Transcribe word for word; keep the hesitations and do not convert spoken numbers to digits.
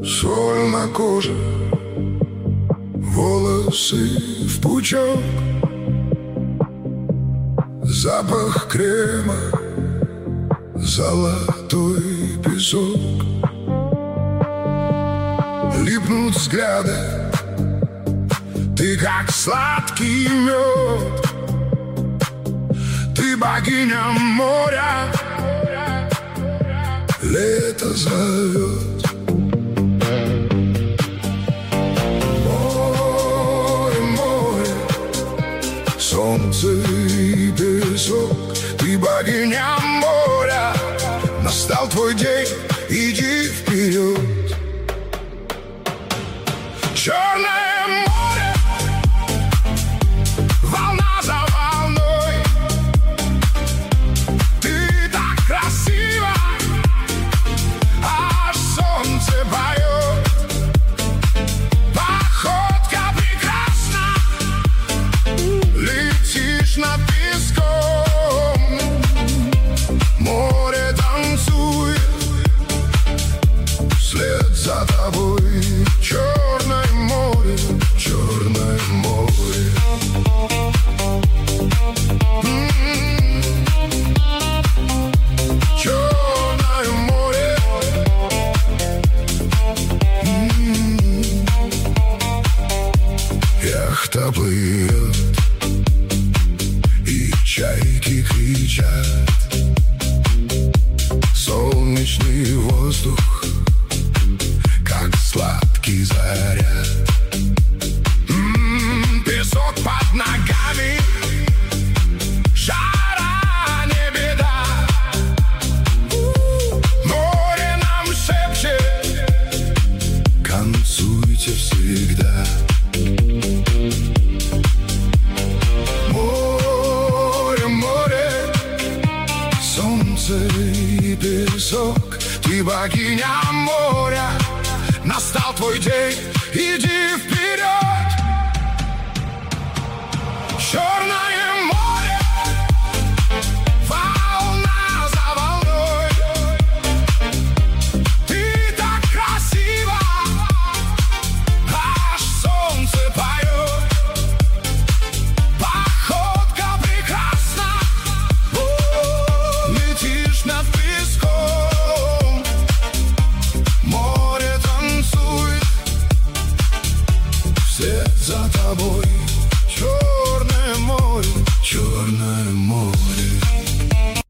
Соль на коже, волосы в пучок, запах крема, золотой песок. Липнут взгляды, ты как сладкий мед, ты богиня моря, лето зовет. Море, море, солнце и песок, ты богиня моря, настал твой день, иди вперед. Черное море, волна за волной, ты так красива, аж солнце поет. Походка прекрасна, летишь над песком, море танцует вслед за тобой. Черное море, черное море. М-м-м. Черное море. М-м-м. Яхта плывет, и чайки кричат. Солнечный воздух, как сладкий заряд. М-м, песок под ногами, жара не беда. Море нам шепчет, танцуйте всегда. Море, море, солнце и песок, ты богиня моря, настал твой день, иди вперед. Черный